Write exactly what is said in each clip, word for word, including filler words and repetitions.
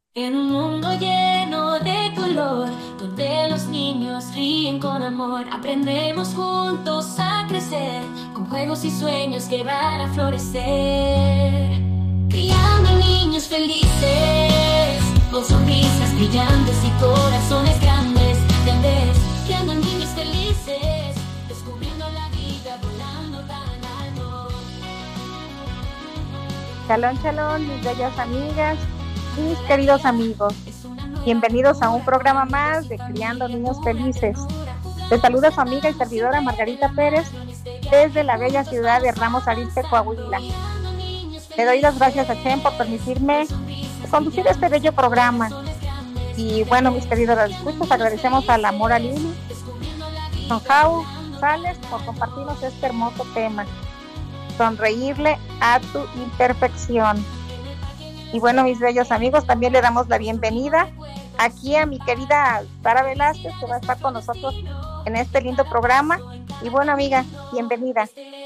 En un mundo lleno de color, donde los niños ríen con amor, aprendemos juntos a crecer, con juegos y sueños que van a florecer. Criando niños felices, con sonrisas brillantes y corazones grandes, grandes. Criando niños felices, descubriendo la vida, volando tan alto. Shalom, shalom, mis bellas amigas, mis queridos amigos. Bienvenidos a un programa más de Criando Niños Felices. Les saluda su amiga y servidora Margarita Pérez desde la bella ciudad de Ramos Arizpe, Coahuila. Le doy las gracias a Chen por permitirme conducir este bello programa. Y bueno, mis queridos escuchas, agradecemos a la Mora Lili, Don Jau Sales, por compartirnos este hermoso tema. Sonreírle a tu imperfección. Y bueno, mis bellos amigos, también le damos la bienvenida aquí a mi querida Sara Velázquez, que va a estar con nosotros en este lindo programa. Y bueno, amiga, bienvenida.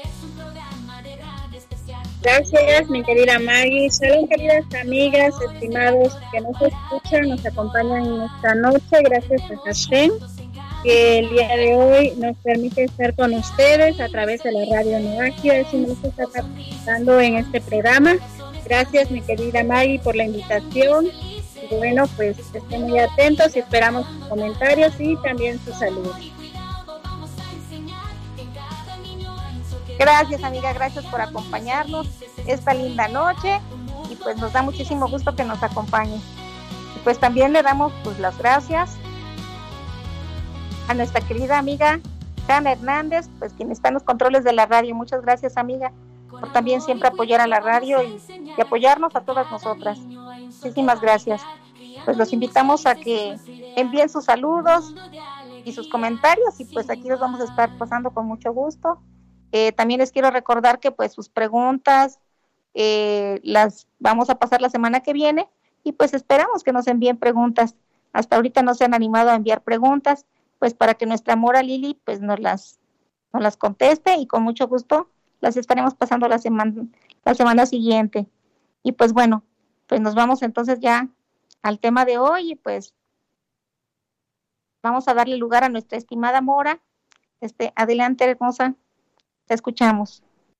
Gracias, mi querida Maggie. Salud, queridas amigas, estimados que nos escuchan, nos acompañan en esta noche. Gracias a Hashem, que el día de hoy nos permite estar con ustedes a través de la radio Noaquia. Es un gusto estar participando en este programa. Gracias, mi querida Maggie, por la invitación. Y bueno, pues estén muy atentos y esperamos sus comentarios y también su salud. Gracias, amiga, gracias por acompañarnos esta linda noche y pues nos da muchísimo gusto que nos acompañe. Y pues también le damos pues las gracias a nuestra querida amiga Hanna Hernández, pues quien está en los controles de la radio. Muchas gracias, amiga, por también siempre apoyar a la radio y, y apoyarnos a todas nosotras. Muchísimas gracias. Pues los invitamos a que envíen sus saludos y sus comentarios y pues aquí los vamos a estar pasando con mucho gusto. Eh, también les quiero recordar que pues sus preguntas eh, las vamos a pasar la semana que viene y pues esperamos que nos envíen preguntas. Hasta ahorita no se han animado a enviar preguntas, pues para que nuestra Mora Lili pues nos las, nos las conteste y con mucho gusto las estaremos pasando la semana, la semana siguiente. Y pues bueno, pues nos vamos entonces ya al tema de hoy y pues vamos a darle lugar a nuestra estimada Mora. Este, adelante, hermosa, te escuchamos.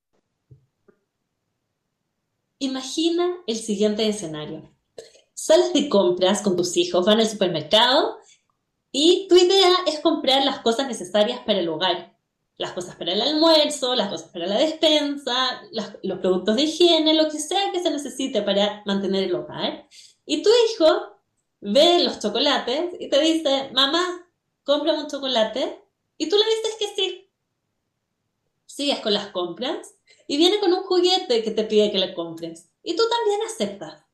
Imagina el siguiente escenario. Sales de compras con tus hijos, van al supermercado y tu idea es comprar las cosas necesarias para el hogar. Las cosas para el almuerzo, las cosas para la despensa, las, los productos de higiene, lo que sea que se necesite para mantener el hogar. Y tu hijo ve los chocolates y te dice, mamá, cómprame un chocolate. Y tú le dices que sí. Sigues con las compras y viene con un juguete que te pide que le compres. Y tú también aceptas.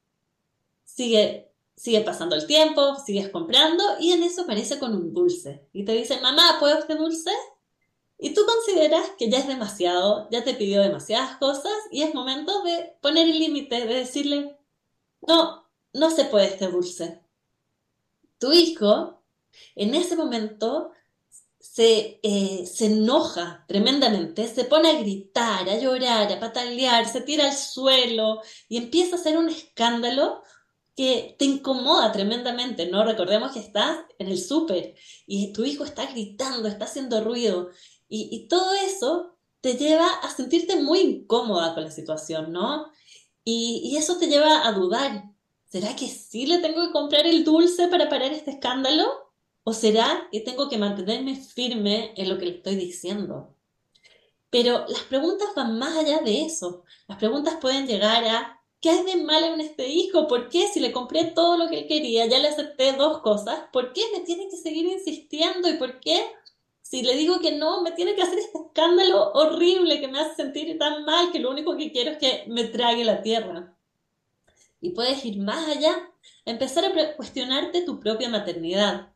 Sigue, sigue pasando el tiempo, sigues comprando y en eso aparece con un dulce. Y te dice, mamá, ¿puedo este dulce? Y tú consideras que ya es demasiado, ya te pidió demasiadas cosas y es momento de poner el límite, de decirle, no, no se puede este dulce. Tu hijo, en ese momento, se, eh, se enoja tremendamente, se pone a gritar, a llorar, a patalear, se tira al suelo y empieza a hacer un escándalo que te incomoda tremendamente, ¿no? Recordemos que estás en el súper y tu hijo está gritando, está haciendo ruido y, y todo eso te lleva a sentirte muy incómoda con la situación, ¿no? Y, y eso te lleva a dudar, ¿será que sí le tengo que comprar el dulce para parar este escándalo? ¿O será que tengo que mantenerme firme en lo que le estoy diciendo? Pero las preguntas van más allá de eso. Las preguntas pueden llegar a, ¿qué hay de malo en este hijo? ¿Por qué si le compré todo lo que él quería, ya le acepté dos cosas? ¿Por qué me tiene que seguir insistiendo? ¿Y por qué si le digo que no, me tiene que hacer este escándalo horrible que me hace sentir tan mal que lo único que quiero es que me trague la tierra? Y puedes ir más allá, empezar a cuestionarte tu propia maternidad.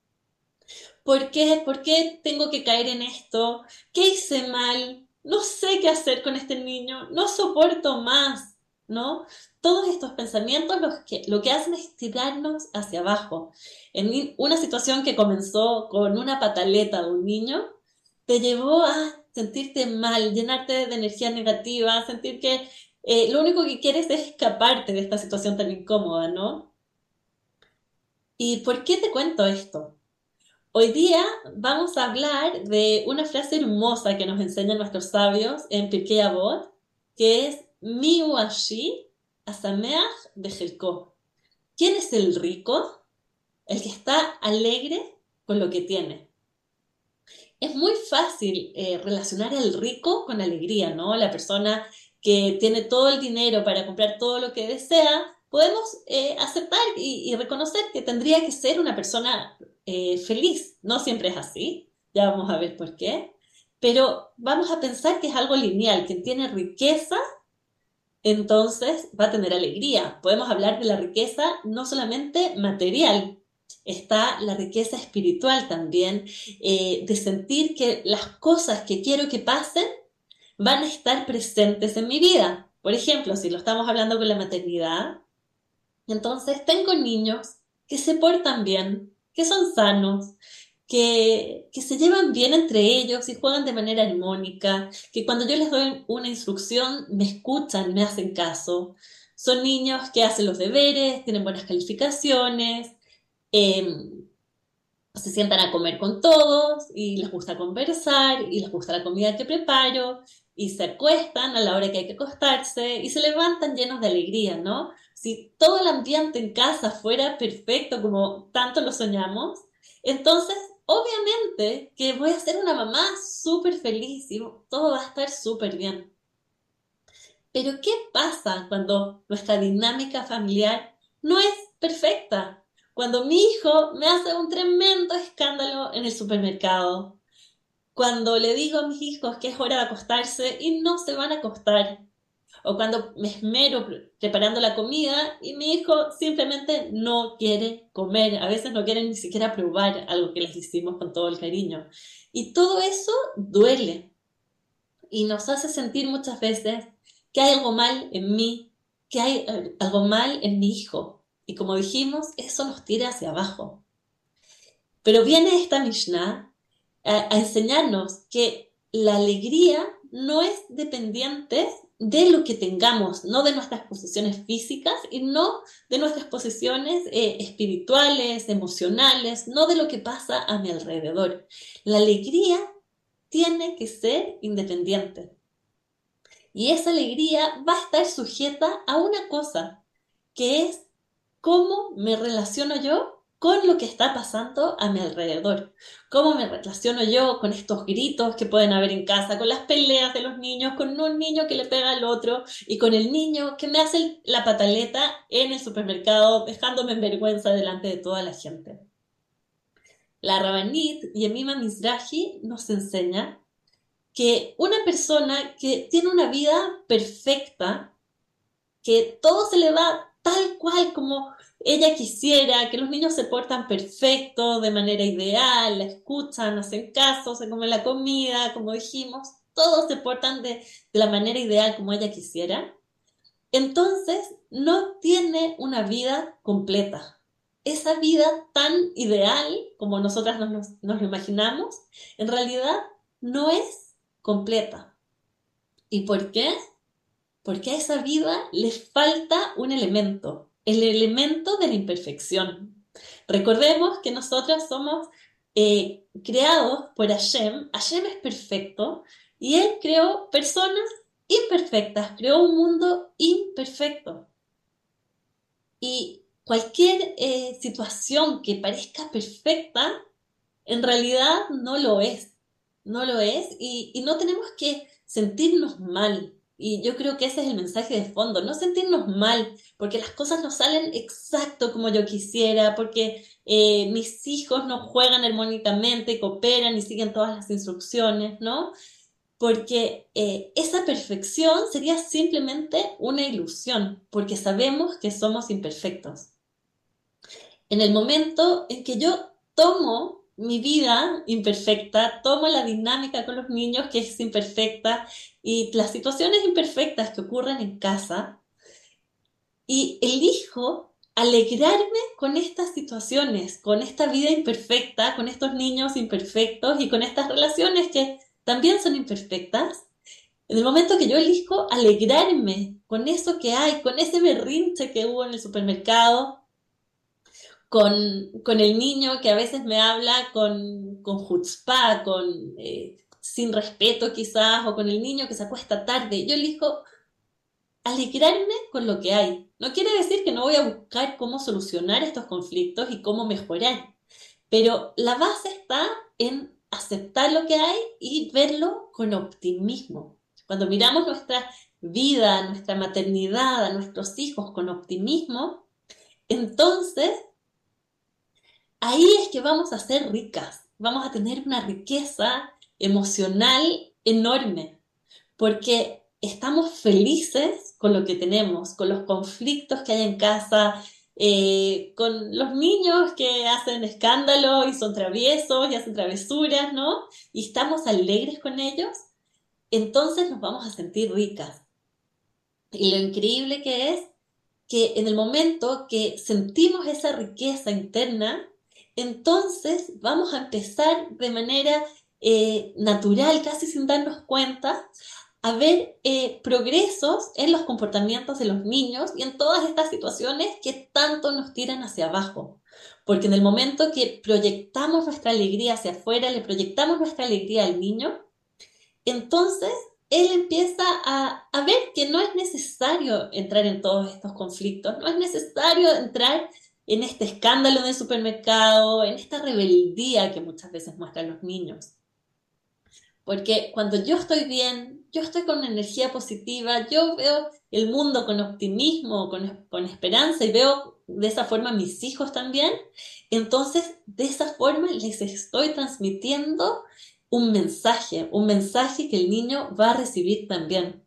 ¿Por qué? ¿Por qué tengo que caer en esto? ¿Qué hice mal? No sé qué hacer con este niño, no soporto más, ¿no? Todos estos pensamientos los que, lo que hacen es tirarnos hacia abajo. En una situación que comenzó con una pataleta de un niño, te llevó a sentirte mal, llenarte de energía negativa, sentir que eh, lo único que quieres es escaparte de esta situación tan incómoda, ¿no? ¿Y por qué te cuento esto? Hoy día vamos a hablar de una frase hermosa que nos enseñan nuestros sabios en Pirkei Avot, que es Miu Ashi Asameach Bejelko. ¿Quién es el rico? El que está alegre con lo que tiene. Es muy fácil eh, relacionar al rico con alegría, ¿no? La persona que tiene todo el dinero para comprar todo lo que desea, podemos eh, aceptar y, y reconocer que tendría que ser una persona eh, feliz. No siempre es así, ya vamos a ver por qué, pero vamos a pensar que es algo lineal. Quien tiene riqueza, entonces va a tener alegría. Podemos hablar de la riqueza no solamente material, está la riqueza espiritual también, eh, de sentir que las cosas que quiero que pasen van a estar presentes en mi vida. Por ejemplo, si lo estamos hablando con la maternidad, entonces tengo niños que se portan bien, que son sanos, que, que se llevan bien entre ellos y juegan de manera armónica, que cuando yo les doy una instrucción me escuchan, me hacen caso. Son niños que hacen los deberes, tienen buenas calificaciones, eh, se sientan a comer con todos y les gusta conversar y les gusta la comida que preparo y se acuestan a la hora que hay que acostarse y se levantan llenos de alegría, ¿no? Si todo el ambiente en casa fuera perfecto como tanto lo soñamos, entonces obviamente que voy a ser una mamá súper feliz y todo va a estar súper bien. Pero ¿qué pasa cuando nuestra dinámica familiar no es perfecta? Cuando mi hijo me hace un tremendo escándalo en el supermercado, cuando le digo a mis hijos que es hora de acostarse y no se van a acostar, o cuando me esmero preparando la comida y mi hijo simplemente no quiere comer, a veces no quieren ni siquiera probar algo que les hicimos con todo el cariño. Y todo eso duele y nos hace sentir muchas veces que hay algo mal en mí, que hay algo mal en mi hijo. Y como dijimos, eso nos tira hacia abajo. Pero viene esta Mishnah a, a enseñarnos que la alegría no es dependiente de lo que tengamos, no de nuestras posiciones físicas y no de nuestras posiciones eh, espirituales, emocionales, no de lo que pasa a mi alrededor. La alegría tiene que ser independiente. Y esa alegría va a estar sujeta a una cosa, que es cómo me relaciono yo con lo que está pasando a mi alrededor. Cómo me relaciono yo con estos gritos que pueden haber en casa, con las peleas de los niños, con un niño que le pega al otro y con el niño que me hace la pataleta en el supermercado, dejándome en vergüenza delante de toda la gente. La Rabbanit Yemima Mizrahi nos enseña que una persona que tiene una vida perfecta, que todo se le va tal cual como ella quisiera, que los niños se portan perfecto, de manera ideal, la escuchan, hacen caso, se comen la comida, como dijimos, todos se portan de, de la manera ideal como ella quisiera, entonces no tiene una vida completa. Esa vida tan ideal como nosotras nos, nos, nos lo imaginamos, en realidad no es completa. ¿Y por qué? Porque a esa vida le falta un elemento, el elemento de la imperfección. Recordemos que nosotros somos eh, creados por Hashem. Hashem es perfecto y Él creó personas imperfectas, creó un mundo imperfecto. Y cualquier eh, situación que parezca perfecta, en realidad no lo es. No lo es y, y no tenemos que sentirnos mal. Y yo creo que ese es el mensaje de fondo, no sentirnos mal, porque las cosas no salen exacto como yo quisiera, porque eh, mis hijos no juegan armónicamente, cooperan y siguen todas las instrucciones, ¿no? Porque eh, esa perfección sería simplemente una ilusión, porque sabemos que somos imperfectos. En el momento en que yo tomo mi vida imperfecta, tomo la dinámica con los niños que es imperfecta y las situaciones imperfectas que ocurren en casa y elijo alegrarme con estas situaciones, con esta vida imperfecta, con estos niños imperfectos y con estas relaciones que también son imperfectas. En el momento que yo elijo alegrarme con eso que hay, con ese berrinche que hubo en el supermercado, con, con el niño que a veces me habla con, con chutzpá, con, eh, sin respeto quizás, o con el niño que se acuesta tarde. Yo elijo alegrarme con lo que hay. No quiere decir que no voy a buscar cómo solucionar estos conflictos y cómo mejorar, pero la base está en aceptar lo que hay y verlo con optimismo. Cuando miramos nuestra vida, nuestra maternidad, a nuestros hijos con optimismo, entonces ahí es que vamos a ser ricas, vamos a tener una riqueza emocional enorme, porque estamos felices con lo que tenemos, con los conflictos que hay en casa, eh, con los niños que hacen escándalo y son traviesos y hacen travesuras, ¿no? Y estamos alegres con ellos, entonces nos vamos a sentir ricas. Y lo increíble que es que en el momento que sentimos esa riqueza interna, entonces vamos a empezar de manera eh, natural, casi sin darnos cuenta, a ver eh, progresos en los comportamientos de los niños y en todas estas situaciones que tanto nos tiran hacia abajo. Porque en el momento que proyectamos nuestra alegría hacia afuera, le proyectamos nuestra alegría al niño, entonces él empieza a, a ver que no es necesario entrar en todos estos conflictos, no es necesario entrar en este escándalo en el supermercado, en esta rebeldía que muchas veces muestran los niños. Porque cuando yo estoy bien, yo estoy con una energía positiva, yo veo el mundo con optimismo, con, con esperanza y veo de esa forma a mis hijos también, entonces de esa forma les estoy transmitiendo un mensaje, un mensaje que el niño va a recibir también.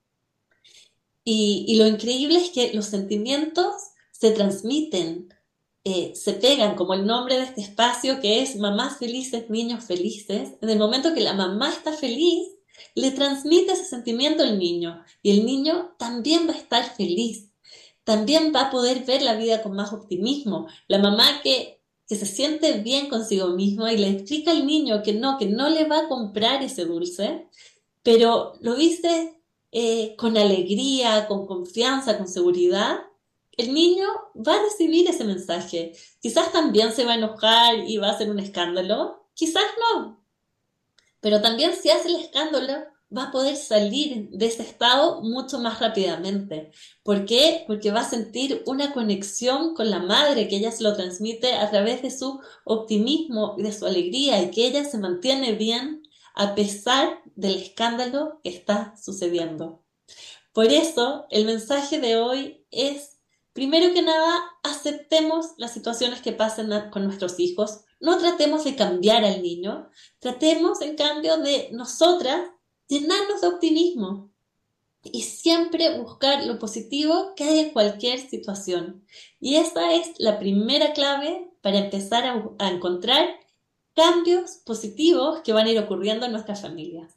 Y, y lo increíble es que los sentimientos se transmiten, eh, se pegan, como el nombre de este espacio que es Mamás Felices, Niños Felices. En el momento que la mamá está feliz, le transmite ese sentimiento al niño y el niño también va a estar feliz, también va a poder ver la vida con más optimismo. La mamá que, que se siente bien consigo misma y le explica al niño que no, que no le va a comprar ese dulce, pero lo dice eh, con alegría, con confianza, con seguridad, el niño va a recibir ese mensaje. Quizás también se va a enojar y va a hacer un escándalo, quizás no, pero también si hace el escándalo va a poder salir de ese estado mucho más rápidamente. ¿Por qué? Porque va a sentir una conexión con la madre que ella se lo transmite a través de su optimismo y de su alegría y que ella se mantiene bien a pesar del escándalo que está sucediendo. Por eso el mensaje de hoy es: primero que nada, aceptemos las situaciones que pasen con nuestros hijos. No tratemos de cambiar al niño. Tratemos, en cambio, de nosotras llenarnos de optimismo y siempre buscar lo positivo que hay en cualquier situación. Y esa es la primera clave para empezar a, a encontrar cambios positivos que van a ir ocurriendo en nuestras familias.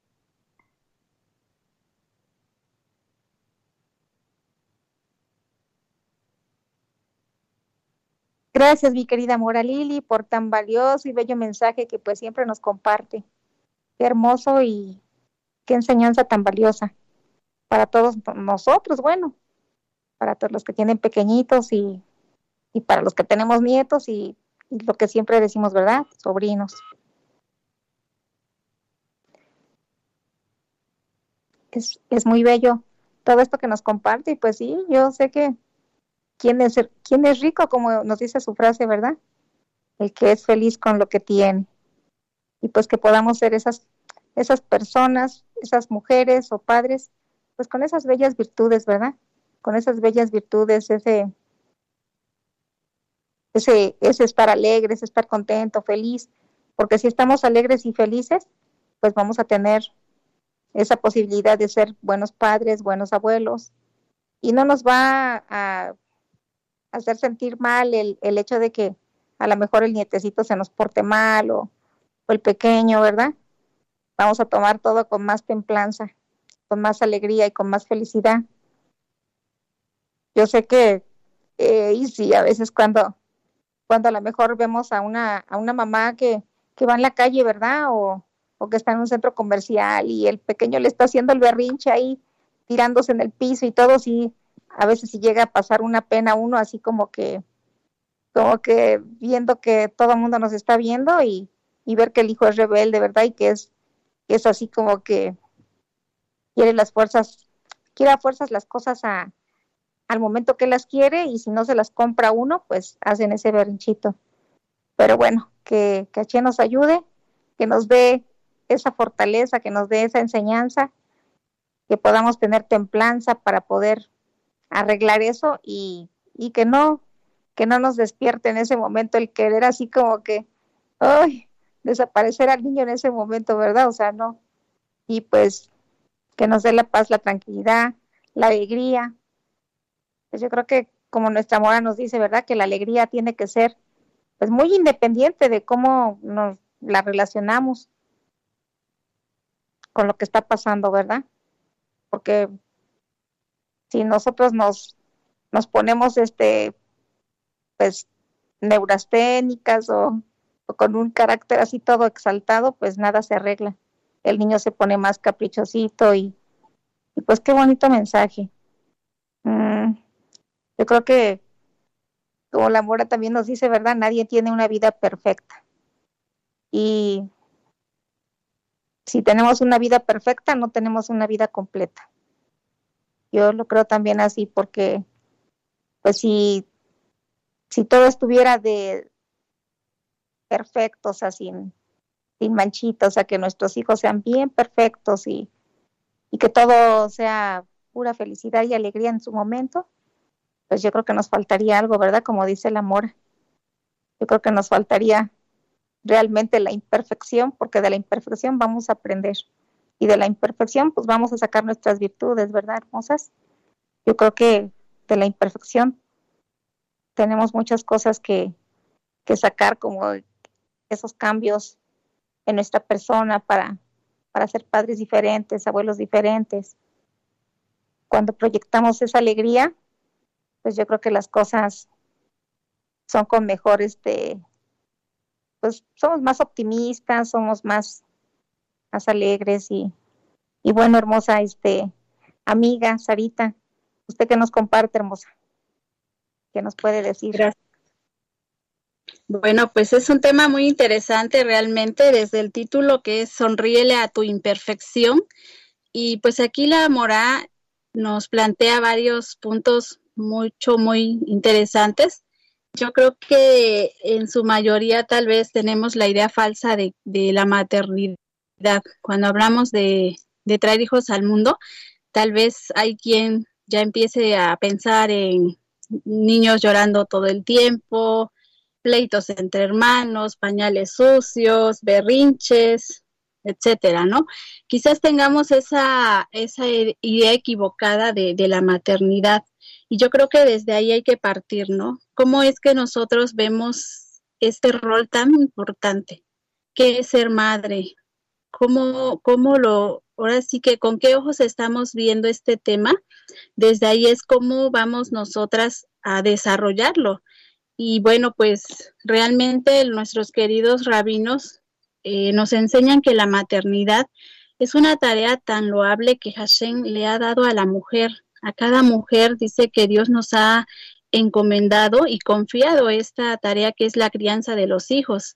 Gracias, mi querida Mora Lili, por tan valioso y bello mensaje que pues siempre nos comparte. Qué hermoso y qué enseñanza tan valiosa para todos nosotros, bueno, para todos los que tienen pequeñitos y, y para los que tenemos nietos y, y lo que siempre decimos, ¿verdad? Sobrinos. Es, es muy bello todo esto que nos comparte y pues sí, yo sé que ¿Quién es, ¿Quién es rico? Como nos dice su frase, ¿verdad? El que es feliz con lo que tiene. Y pues que podamos ser esas, esas personas, esas mujeres o padres, pues con esas bellas virtudes, ¿verdad? Con esas bellas virtudes, ese, ese, ese estar alegres, estar contento, feliz. Porque si estamos alegres y felices, pues vamos a tener esa posibilidad de ser buenos padres, buenos abuelos. Y no nos va a hacer sentir mal el, el hecho de que a lo mejor el nietecito se nos porte mal o, o el pequeño, ¿verdad? Vamos a tomar todo con más templanza, con más alegría y con más felicidad. Yo sé que, eh, y sí, a veces cuando, cuando a lo mejor vemos a una, a una mamá que, que va en la calle, ¿verdad? O, o que está en un centro comercial y el pequeño le está haciendo el berrinche ahí, tirándose en el piso y todo, sí. A veces si llega a pasar una pena a uno, así como que, como que viendo que todo el mundo nos está viendo y, y ver que el hijo es rebelde, ¿verdad? Y que es, que es así como que quiere las fuerzas, quiere a fuerzas las cosas a, al momento que las quiere, y si no se las compra uno, pues hacen ese berrinchito. Pero bueno, que, que Hashem nos ayude, que nos dé esa fortaleza, que nos dé esa enseñanza, que podamos tener templanza para poder arreglar eso, y, y que no, que no nos despierte en ese momento el querer así como que, ay, desaparecer al niño en ese momento, ¿verdad? O sea, no. Y pues que nos dé la paz, la tranquilidad, la alegría. Pues yo creo que como nuestra mora nos dice, ¿verdad? Que la alegría tiene que ser pues muy independiente de cómo nos la relacionamos con lo que está pasando, ¿verdad? Porque si nosotros nos, nos ponemos este pues neurasténicas o, o con un carácter así todo exaltado, pues nada se arregla. El niño se pone más caprichosito y, y pues qué bonito mensaje. Mm, yo creo que como la Mora también nos dice, ¿verdad? Nadie tiene una vida perfecta. Y si tenemos una vida perfecta, no tenemos una vida completa. Yo lo creo también así, porque pues si, si todo estuviera de perfecto, o sea, sin, sin manchitas, o sea, que nuestros hijos sean bien perfectos y, y que todo sea pura felicidad y alegría en su momento, pues yo creo que nos faltaría algo, ¿verdad? Como dice la Mora. Yo creo que nos faltaría realmente la imperfección, porque de la imperfección vamos a aprender. Y de la imperfección, pues vamos a sacar nuestras virtudes, ¿verdad, hermosas? Yo creo que de la imperfección tenemos muchas cosas que, que sacar, como esos cambios en nuestra persona para, para ser padres diferentes, abuelos diferentes. Cuando proyectamos esa alegría, pues yo creo que las cosas son con mejor, este, pues somos más optimistas, somos más, más alegres y, y bueno, hermosa, este, amiga Sarita, usted que nos comparte, hermosa, ¿qué nos puede decir? Gracias. Bueno, pues es un tema muy interesante realmente, desde el título que es Sonríele a tu imperfección, y pues aquí la Mora nos plantea varios puntos mucho, muy interesantes. Yo creo que en su mayoría tal vez tenemos la idea falsa de, de la maternidad. Cuando hablamos de, de traer hijos al mundo, tal vez hay quien ya empiece a pensar en niños llorando todo el tiempo, pleitos entre hermanos, pañales sucios, berrinches, etcétera, ¿no? Quizás tengamos esa, esa idea equivocada de, de la maternidad, y yo creo que desde ahí hay que partir, ¿no? ¿Cómo es que nosotros vemos este rol tan importante? ¿Qué es ser madre? ¿Cómo, cómo lo, ahora sí que con qué ojos estamos viendo este tema? Desde ahí es cómo vamos nosotras a desarrollarlo. Y bueno, pues realmente nuestros queridos rabinos eh, nos enseñan que la maternidad es una tarea tan loable que Hashem le ha dado a la mujer. A cada mujer dice que Dios nos ha encomendado y confiado esta tarea que es la crianza de los hijos.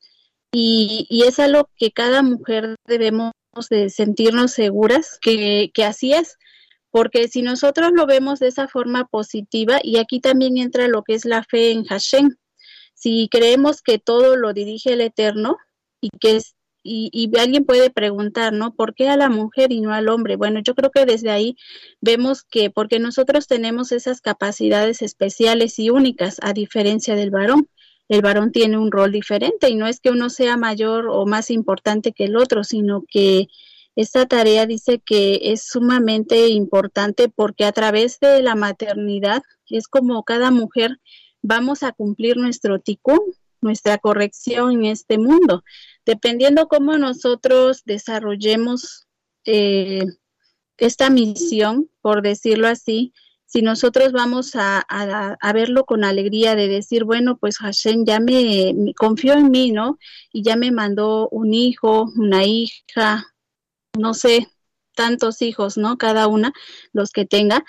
Y, y es algo que cada mujer debemos de sentirnos seguras que, que así es. Porque si nosotros lo vemos de esa forma positiva, y aquí también entra lo que es la fe en Hashem, si creemos que todo lo dirige el Eterno, y que es, y, y alguien puede preguntar, ¿no? ¿Por qué a la mujer y no al hombre? Bueno, yo creo que desde ahí vemos que porque nosotros tenemos esas capacidades especiales y únicas, a diferencia del varón. El varón tiene un rol diferente, y no es que uno sea mayor o más importante que el otro, sino que esta tarea dice que es sumamente importante, porque a través de la maternidad es como cada mujer vamos a cumplir nuestro tikkun, nuestra corrección en este mundo. Dependiendo cómo nosotros desarrollemos eh, esta misión, por decirlo así, si nosotros vamos a, a, a verlo con alegría de decir, bueno, pues Hashem ya me, me confió en mí, ¿no? Y ya me mandó un hijo, una hija, no sé, tantos hijos, ¿no? Cada una, los que tenga.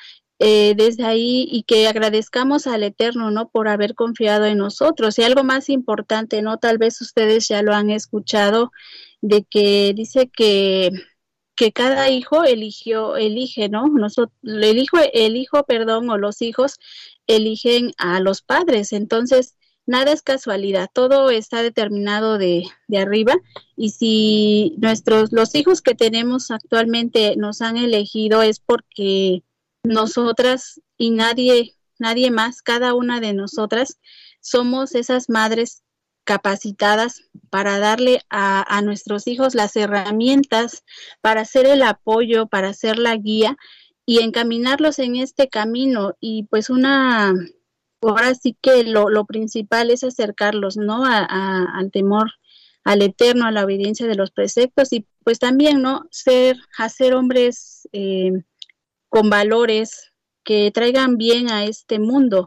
eh, desde ahí, y que agradezcamos al Eterno, ¿no?, por haber confiado en nosotros. Y algo más importante, ¿no?, tal vez ustedes ya lo han escuchado, de que dice que que cada hijo eligió, elige, ¿no? Nosotros, el hijo, el hijo, perdón, o los hijos eligen a los padres. Entonces, nada es casualidad, todo está determinado de, de arriba. Y si nuestros, los hijos que tenemos actualmente nos han elegido, es porque nosotras y nadie, nadie más, cada una de nosotras, somos esas madres capacitadas para darle a, a nuestros hijos las herramientas, para hacer el apoyo, para hacer la guía y encaminarlos en este camino. Y pues una, ahora sí que lo, lo principal es acercarlos, ¿no?, a, a, al temor al Eterno, a la obediencia de los preceptos, y pues también, ¿no?, ser, hacer hombres eh, con valores que traigan bien a este mundo.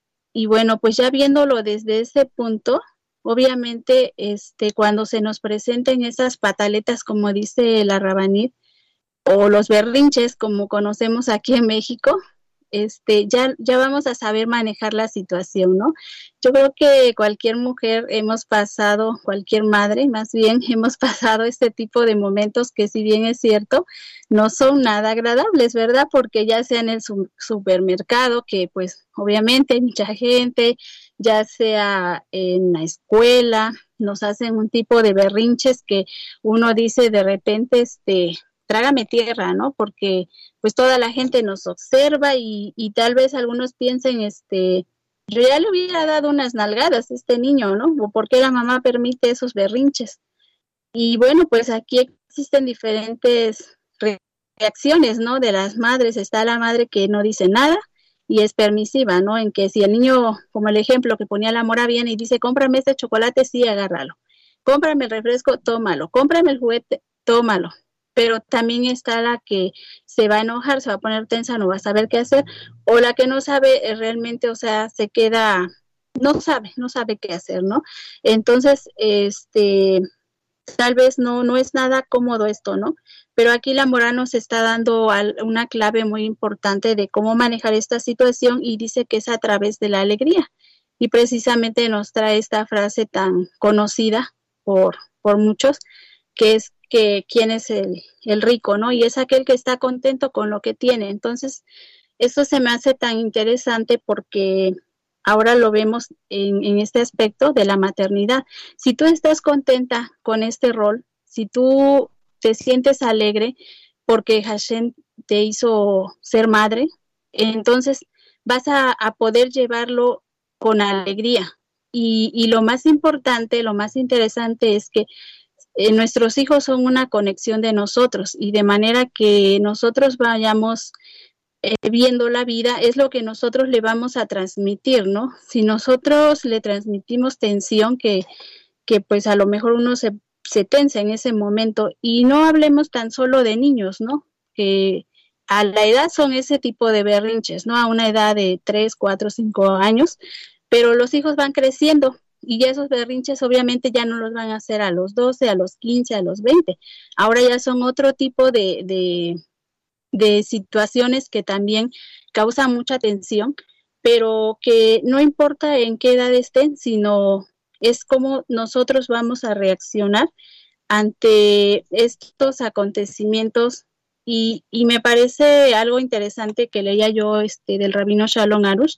Y bueno, pues ya viéndolo desde ese punto, obviamente, este, cuando se nos presenten esas pataletas, como dice la Rabanit, o los berrinches, como conocemos aquí en México, este, ya, ya vamos a saber manejar la situación, ¿no? Yo creo que cualquier mujer hemos pasado, cualquier madre, más bien, hemos pasado este tipo de momentos que, si bien es cierto, no son nada agradables, ¿verdad? Porque ya sea en el su- supermercado, que pues obviamente hay mucha gente, ya sea en la escuela, nos hacen un tipo de berrinches que uno dice de repente, este, trágame tierra, ¿no? Porque pues toda la gente nos observa, y, y tal vez algunos piensen, este, yo ya le hubiera dado unas nalgadas a este niño, ¿no? O por qué la mamá permite esos berrinches. Y bueno, pues aquí existen diferentes reacciones, ¿no?, de las madres. Está la madre que no dice nada y es permisiva, ¿no?, en que si el niño, como el ejemplo que ponía la Mora, viene y dice, cómprame este chocolate, sí, agárralo. Cómprame el refresco, tómalo. Cómprame el juguete, tómalo. Pero también está la que se va a enojar, se va a poner tensa, no va a saber qué hacer, o la que no sabe eh, realmente, o sea, se queda, no sabe, no sabe qué hacer, ¿no? Entonces, este, tal vez no, no es nada cómodo esto, ¿no? Pero aquí la Mora nos está dando al, una clave muy importante de cómo manejar esta situación, y dice que es a través de la alegría. Y precisamente nos trae esta frase tan conocida por, por muchos, que es que quién es el, el rico, ¿no? Y es aquel que está contento con lo que tiene. Entonces, esto se me hace tan interesante porque ahora lo vemos en, en este aspecto de la maternidad. Si tú estás contenta con este rol, si tú te sientes alegre porque Hashem te hizo ser madre, entonces vas a, a poder llevarlo con alegría. Y, y lo más importante, lo más interesante es que Eh, nuestros hijos son una conexión de nosotros, y de manera que nosotros vayamos eh, viendo la vida, es lo que nosotros le vamos a transmitir, ¿no? Si nosotros le transmitimos tensión, que, que pues a lo mejor uno se, se tensa en ese momento, y no hablemos tan solo de niños, ¿no? Que a la edad son ese tipo de berrinches, ¿no? A una edad de tres, cuatro, cinco años, pero los hijos van creciendo, y ya esos berrinches obviamente ya no los van a hacer a los doce, a los quince, a los veinte. Ahora ya son otro tipo de, de, de situaciones que también causan mucha tensión, pero que no importa en qué edad estén, sino es cómo nosotros vamos a reaccionar ante estos acontecimientos. Y, y me parece algo interesante que leía yo este, del rabino Shalom Arush,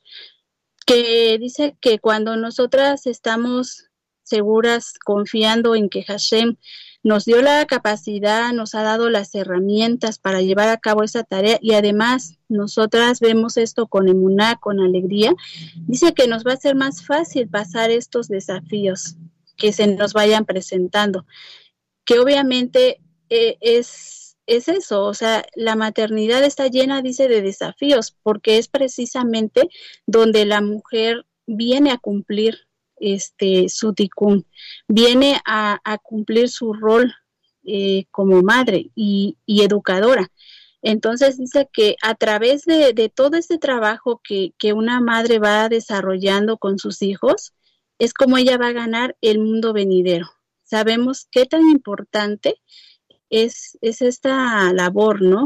que dice que cuando nosotras estamos seguras, confiando en que Hashem nos dio la capacidad, nos ha dado las herramientas para llevar a cabo esa tarea, y además nosotras vemos esto con emuná, con alegría, dice que nos va a ser más fácil pasar estos desafíos que se nos vayan presentando, que obviamente eh, es es eso, o sea, la maternidad está llena, dice, de desafíos, porque es precisamente donde la mujer viene a cumplir este su tikkun, viene a, a cumplir su rol eh, como madre y, y educadora. Entonces dice que a través de, de todo este trabajo que, que una madre va desarrollando con sus hijos, es como ella va a ganar el mundo venidero. Sabemos qué tan importante Es, es esta labor, ¿no?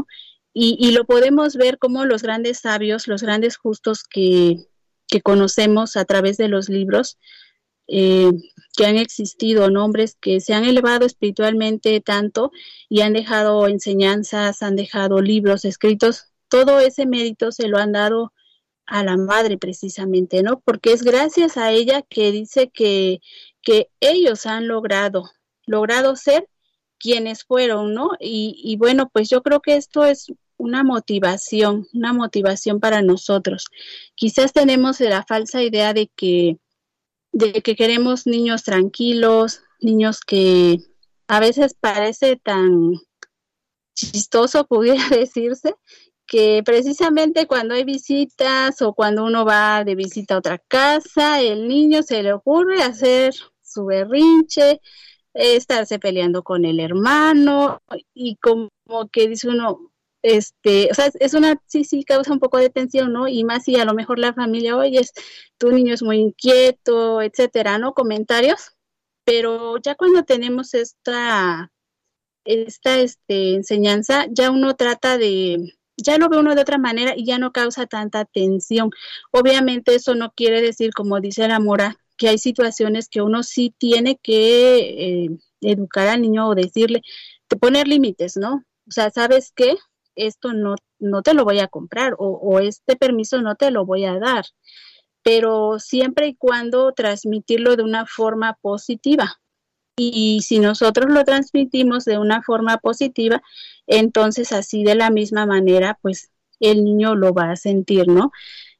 Y, y lo podemos ver como los grandes sabios, los grandes justos que, que conocemos a través de los libros, eh, que han existido, ¿no? Hombres que se han elevado espiritualmente tanto y han dejado enseñanzas, han dejado libros escritos, todo ese mérito se lo han dado a la madre precisamente, ¿no? Porque es gracias a ella que dice que, que ellos han logrado, logrado ser quienes fueron, ¿no? Y, y bueno, pues yo creo que esto es una motivación, una motivación para nosotros. Quizás tenemos la falsa idea de que, de que queremos niños tranquilos, niños que a veces parece tan chistoso, pudiera decirse, que precisamente cuando hay visitas o cuando uno va de visita a otra casa, el niño se le ocurre hacer su berrinche, estarse peleando con el hermano y como que dice uno, este, o sea, es una, sí, sí, causa un poco de tensión, ¿no? Y más si a lo mejor la familia, oye, tu niño es muy inquieto, etcétera, ¿no? Comentarios, pero ya cuando tenemos esta, esta, este, enseñanza, ya uno trata de, ya lo ve uno de otra manera y ya no causa tanta tensión. Obviamente eso no quiere decir, como dice la Mora, que hay situaciones que uno sí tiene que eh, educar al niño o decirle, de poner límites, ¿no? O sea, ¿sabes qué? Esto no, no te lo voy a comprar o, o este permiso no te lo voy a dar, pero siempre y cuando transmitirlo de una forma positiva. Y si nosotros lo transmitimos de una forma positiva, entonces así de la misma manera, pues el niño lo va a sentir, ¿no?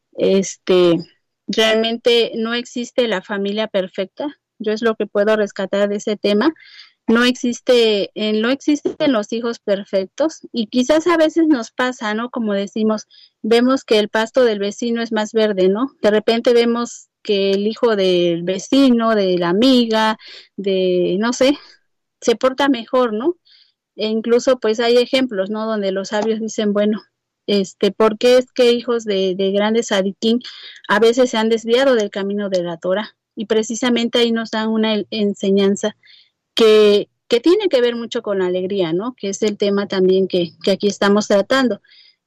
Este, realmente no existe la familia perfecta. Yo es lo que puedo rescatar de ese tema. No existe, eh, no existen los hijos perfectos y quizás a veces nos pasa, ¿no? Como decimos, vemos que el pasto del vecino es más verde, ¿no? De repente vemos que el hijo del vecino, de la amiga, de, no sé, se porta mejor, ¿no? E incluso pues hay ejemplos, ¿no? Donde los sabios dicen, bueno, este, ¿por qué es que hijos de, de grandes sadiquín a veces se han desviado del camino de la Torah? Y precisamente ahí nos dan una enseñanza que, que tiene que ver mucho con la alegría, ¿no? Que es el tema también que, que aquí estamos tratando.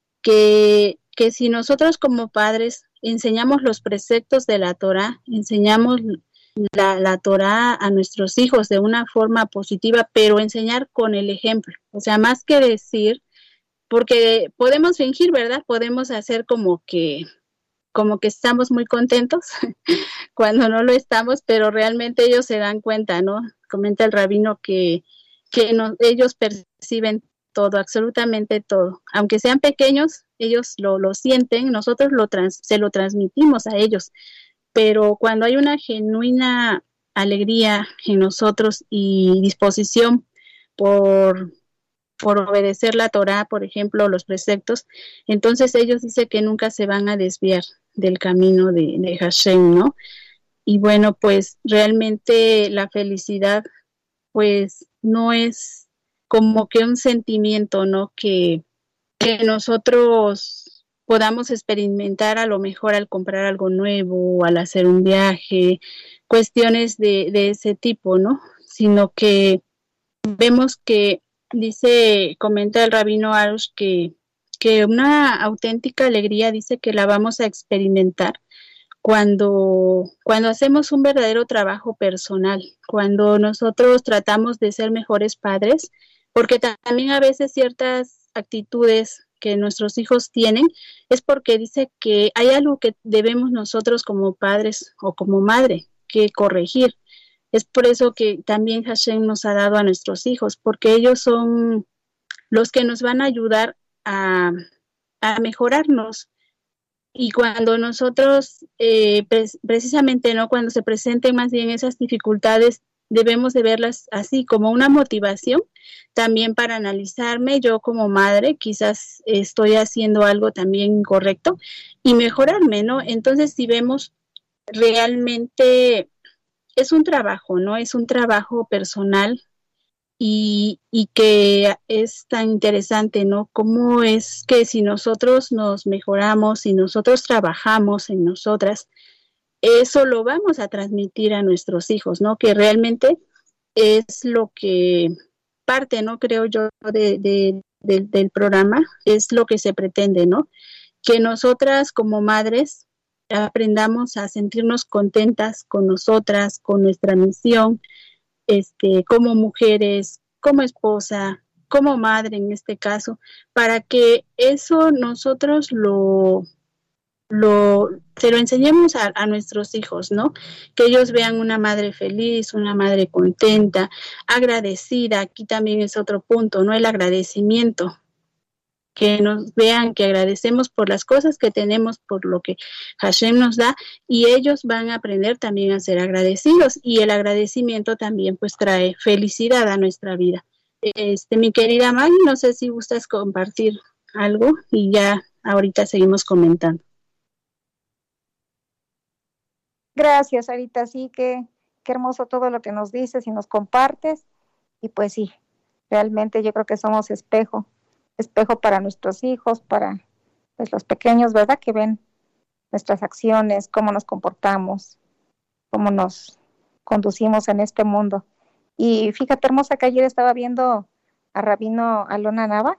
Que, que si nosotros como padres enseñamos los preceptos de la Torah, enseñamos la, la Torah a nuestros hijos de una forma positiva, pero enseñar con el ejemplo. O sea, más que decir, porque podemos fingir, ¿verdad? Podemos hacer como que como que estamos muy contentos cuando no lo estamos, pero realmente ellos se dan cuenta, ¿no? Comenta el rabino que, que no, ellos perciben todo, absolutamente todo. Aunque sean pequeños, ellos lo, lo sienten, nosotros lo trans, se lo transmitimos a ellos. Pero cuando hay una genuina alegría en nosotros y disposición por... por obedecer la Torah, por ejemplo, los preceptos, entonces ellos dicen que nunca se van a desviar del camino de, de Hashem, ¿no? Y bueno, pues realmente la felicidad, pues no es como que un sentimiento, ¿no? Que, que nosotros podamos experimentar a lo mejor al comprar algo nuevo, al hacer un viaje, cuestiones de, de ese tipo, ¿no? Sino que vemos que dice, comenta el rabino Arush que, que una auténtica alegría dice que la vamos a experimentar cuando, cuando hacemos un verdadero trabajo personal, cuando nosotros tratamos de ser mejores padres, porque también a veces ciertas actitudes que nuestros hijos tienen es porque dice que hay algo que debemos nosotros como padres o como madre que corregir. Es por eso que también Hashem nos ha dado a nuestros hijos, porque ellos son los que nos van a ayudar a, a mejorarnos. Y cuando nosotros, eh, pre- precisamente, ¿no? Cuando se presenten más bien esas dificultades, debemos de verlas así, como una motivación, también para analizarme yo como madre, quizás estoy haciendo algo también incorrecto, y mejorarme, ¿no? Entonces, si vemos realmente... es un trabajo, ¿no? Es un trabajo personal y, y que es tan interesante, ¿no? Cómo es que si nosotros nos mejoramos, si nosotros trabajamos en nosotras, eso lo vamos a transmitir a nuestros hijos, ¿no? Que realmente es lo que parte, ¿no? Creo yo, de, de del, del programa, es lo que se pretende, ¿no? Que nosotras como madres aprendamos a sentirnos contentas con nosotras, con nuestra misión, este, como mujeres, como esposa, como madre en este caso, para que eso nosotros lo, lo, se lo enseñemos a, a nuestros hijos, ¿no? Que ellos vean una madre feliz, una madre contenta, agradecida. Aquí también es otro punto, ¿no? El agradecimiento. Que nos vean que agradecemos por las cosas que tenemos, por lo que Hashem nos da, y ellos van a aprender también a ser agradecidos, y el agradecimiento también pues trae felicidad a nuestra vida. Este, mi querida Maggie, no sé si gustas compartir algo y ya ahorita seguimos comentando. Gracias, Sarita, sí, que qué hermoso todo lo que nos dices y nos compartes, y pues sí, realmente yo creo que somos espejo, espejo para nuestros hijos, para pues, los pequeños, ¿verdad? Que ven nuestras acciones, cómo nos comportamos, cómo nos conducimos en este mundo. Y fíjate, hermosa, que ayer estaba viendo a Rabino Alona Nava,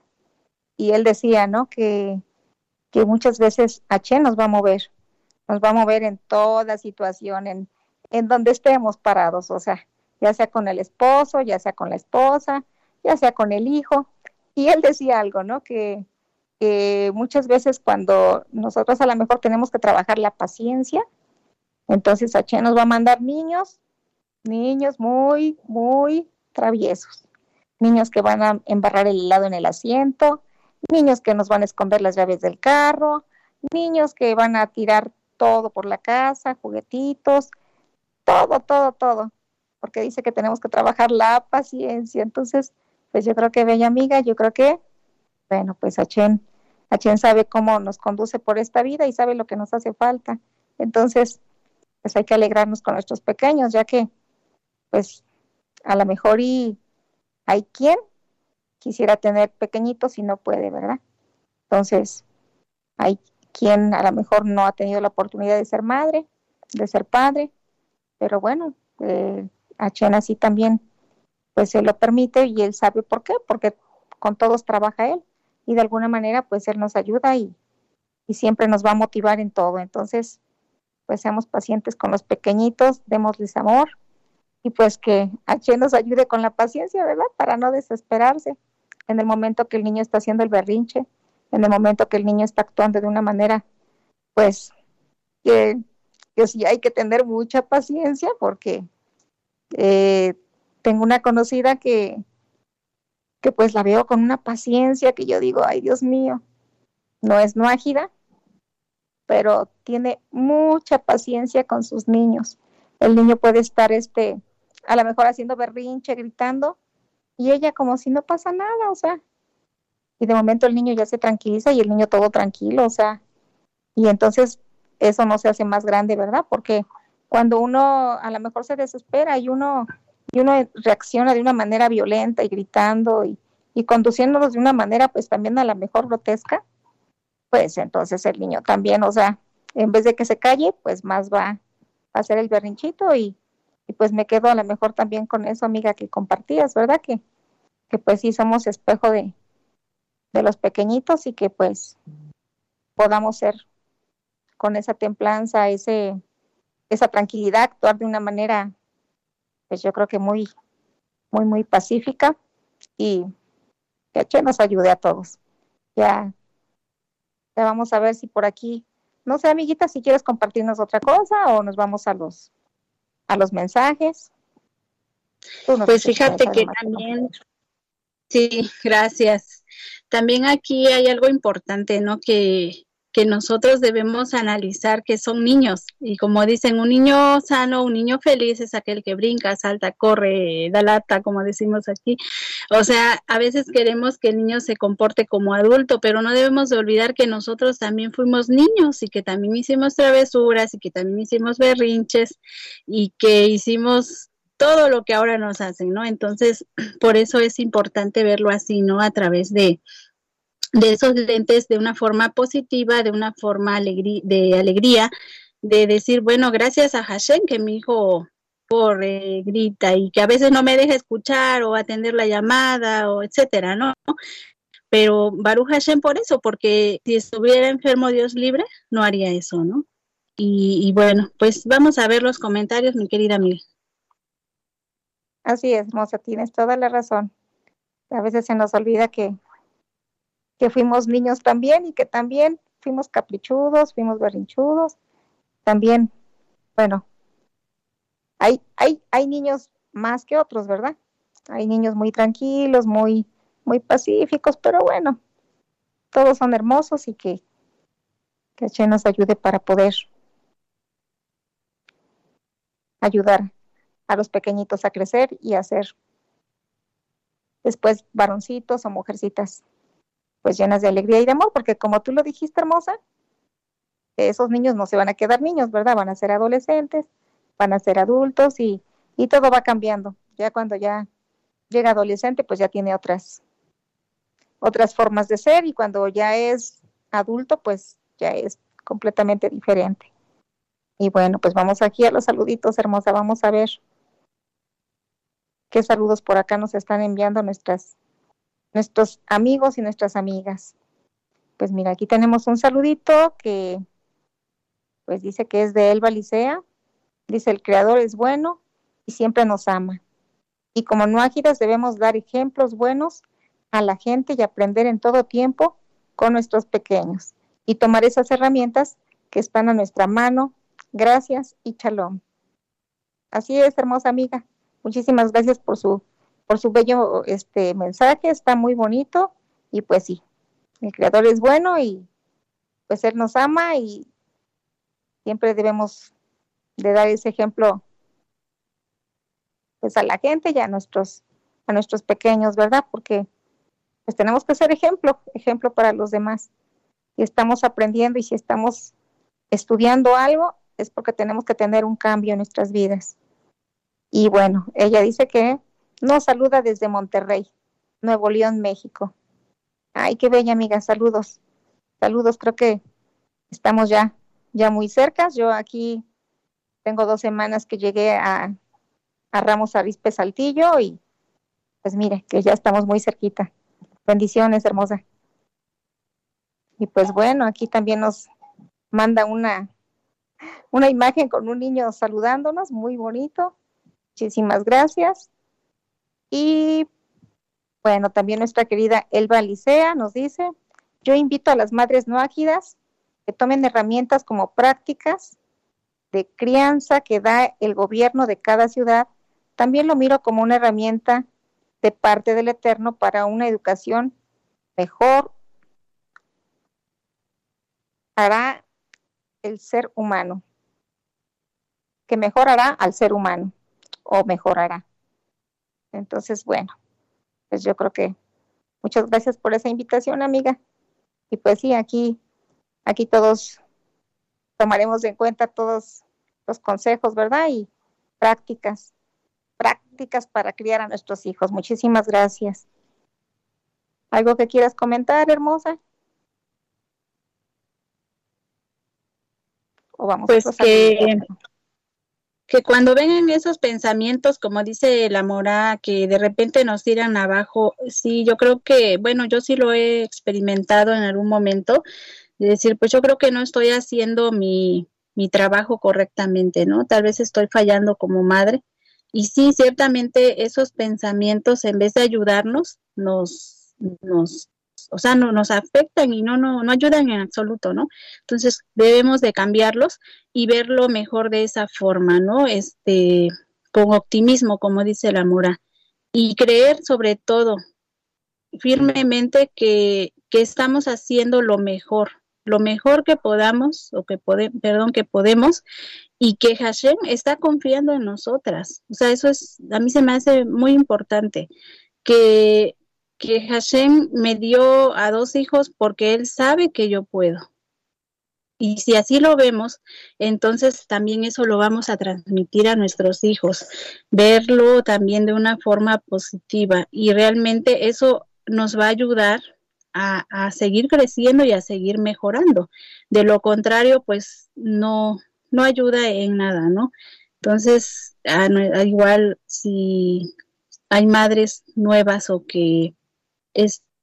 y él decía, ¿no? Que, que muchas veces H nos va a mover, nos va a mover en toda situación, en, en donde estemos parados, o sea, ya sea con el esposo, ya sea con la esposa, ya sea con el hijo. Y él decía algo, ¿no? Que, que muchas veces cuando nosotros a lo mejor tenemos que trabajar la paciencia, entonces H nos va a mandar niños, niños muy, muy traviesos, niños que van a embarrar el helado en el asiento, niños que nos van a esconder las llaves del carro, niños que van a tirar todo por la casa, juguetitos, todo, todo, todo, porque dice que tenemos que trabajar la paciencia. Entonces, pues yo creo que, bella amiga, yo creo que, bueno, pues Hachén, Hachén sabe cómo nos conduce por esta vida y sabe lo que nos hace falta. Entonces, pues hay que alegrarnos con nuestros pequeños, ya que, pues, a lo mejor y hay quien quisiera tener pequeñitos y no puede, ¿verdad? Entonces, hay quien a lo mejor no ha tenido la oportunidad de ser madre, de ser padre, pero bueno, eh, Hachén así también pues se lo permite, y él sabe por qué, porque con todos trabaja él, y de alguna manera pues él nos ayuda y, y siempre nos va a motivar en todo. Entonces, pues seamos pacientes con los pequeñitos, démosles amor, y pues que H nos ayude con la paciencia, ¿verdad? Para no desesperarse en el momento que el niño está haciendo el berrinche, en el momento que el niño está actuando de una manera, pues, que, que sí hay que tener mucha paciencia, porque eh, tengo una conocida que, que pues la veo con una paciencia que yo digo, ay Dios mío, no es no ágida, pero tiene mucha paciencia con sus niños. El niño puede estar este, a lo mejor haciendo berrinche, gritando, y ella como si no pasa nada, o sea, y de momento el niño ya se tranquiliza y el niño todo tranquilo, o sea, y entonces eso no se hace más grande, ¿verdad? Porque cuando uno a lo mejor se desespera y uno y uno reacciona de una manera violenta y gritando y, y conduciéndolos de una manera pues también a lo mejor grotesca, pues entonces el niño también, o sea, en vez de que se calle, pues más va a hacer el berrinchito, y, y pues me quedo a lo mejor también con eso, amiga, que compartías, ¿verdad? Que, que pues sí somos espejo de, de los pequeñitos, y que pues podamos ser con esa templanza, ese, esa tranquilidad, actuar de una manera pues yo creo que muy, muy, muy pacífica, y que H nos ayude a todos. Ya, ya vamos a ver si por aquí, no sé, amiguita, si quieres compartirnos otra cosa o nos vamos a los, a los mensajes. Pues fíjate que también, sí, gracias. También aquí hay algo importante, ¿no? Que que nosotros debemos analizar que son niños, y como dicen, un niño sano, un niño feliz es aquel que brinca, salta, corre, da lata, como decimos aquí. O sea, a veces queremos que el niño se comporte como adulto, pero no debemos de olvidar que nosotros también fuimos niños, y que también hicimos travesuras, y que también hicimos berrinches, y que hicimos todo lo que ahora nos hacen, ¿no? Entonces, por eso es importante verlo así, ¿no? A través de de esos lentes, de una forma positiva, de una forma alegrí, de alegría, de decir, bueno, gracias a Hashem que mi hijo corre, grita, y que a veces no me deja escuchar o atender la llamada, o etcétera, ¿no? pero Baruch Hashem por eso, porque si estuviera enfermo, Dios libre, no haría eso, ¿no? Y, y bueno, pues vamos a ver los comentarios, mi querida amiga. Así es, hermosa, tienes toda la razón. A veces se nos olvida que, que fuimos niños también y que también fuimos caprichudos, fuimos berrinchudos. También, bueno, hay, hay, hay niños más que otros, ¿verdad? Hay niños muy tranquilos, muy, muy pacíficos, pero bueno, todos son hermosos y que, que Hashem nos ayude para poder ayudar a los pequeñitos a crecer y a ser después varoncitos o mujercitas pues llenas de alegría y de amor, porque como tú lo dijiste, hermosa, esos niños no se van a quedar niños, ¿verdad? Van a ser adolescentes, van a ser adultos y, y todo va cambiando. Ya cuando ya llega adolescente, pues ya tiene otras, otras formas de ser, y cuando ya es adulto, pues ya es completamente diferente. Y bueno, pues vamos aquí a los saluditos, hermosa, vamos a ver qué saludos por acá nos están enviando nuestras, nuestros amigos y nuestras amigas. Pues mira, aquí tenemos un saludito que pues dice que es de Elba Licea. Dice: el Creador es bueno y siempre nos ama. Y como nuágidas debemos dar ejemplos buenos a la gente y aprender en todo tiempo con nuestros pequeños y tomar esas herramientas que están a nuestra mano. Gracias y shalom. Así es, hermosa amiga. Muchísimas gracias por su por su bello este mensaje, está muy bonito. Y pues sí, el Creador es bueno y pues Él nos ama y siempre debemos de dar ese ejemplo pues a la gente y a nuestros, a nuestros pequeños, ¿verdad? Porque pues tenemos que ser ejemplo, ejemplo para los demás. Si estamos aprendiendo y si estamos estudiando algo, es porque tenemos que tener un cambio en nuestras vidas. Y bueno, ella dice que nos saluda desde Monterrey, Nuevo León, México. Ay, qué bella amiga, saludos. Saludos, creo que estamos ya, ya muy cerca. Yo aquí tengo dos semanas que llegué a, a Ramos Arizpe, Saltillo, y pues mire, que ya estamos muy cerquita. Bendiciones, hermosa. Y pues bueno, aquí también nos manda una, una imagen con un niño saludándonos, muy bonito. Muchísimas gracias. Y bueno, también nuestra querida Elba Licea nos dice: yo invito a las madres no ágidas que tomen herramientas como prácticas de crianza que da el gobierno de cada ciudad. También lo miro como una herramienta de parte del Eterno para una educación mejor hará el ser humano, que mejorará al ser humano o mejorará. Entonces, bueno, pues yo creo que muchas gracias por esa invitación, amiga. Y pues sí, aquí, aquí todos tomaremos en cuenta todos los consejos, ¿verdad? Y prácticas, prácticas para criar a nuestros hijos. Muchísimas gracias. ¿Algo que quieras comentar, hermosa? ¿O vamos pues a que, que cuando vengan esos pensamientos, como dice la Mora, que de repente nos tiran abajo, sí, yo creo que, bueno, yo sí lo he experimentado en algún momento, de decir, pues yo creo que no estoy haciendo mi, mi trabajo correctamente, ¿no? Tal vez estoy fallando como madre. Y sí, ciertamente esos pensamientos, en vez de ayudarnos, nos, nos, o sea, no, nos afectan y no, no, no ayudan en absoluto, ¿no? Entonces debemos de cambiarlos y verlo mejor de esa forma, ¿no? Este, con optimismo, como dice la Mora, y creer sobre todo firmemente que, que estamos haciendo lo mejor, lo mejor que podamos, o que pode, perdón, que podemos, y que Hashem está confiando en nosotras. O sea, eso es, a mí se me hace muy importante, que, que Hashem me dio a dos hijos porque Él sabe que yo puedo. Y si así lo vemos, entonces también eso lo vamos a transmitir a nuestros hijos, verlo también de una forma positiva, y realmente eso nos va a ayudar a, a seguir creciendo y a seguir mejorando. De lo contrario, pues no, no ayuda en nada, ¿no? Entonces, a, a igual si hay madres nuevas o que es,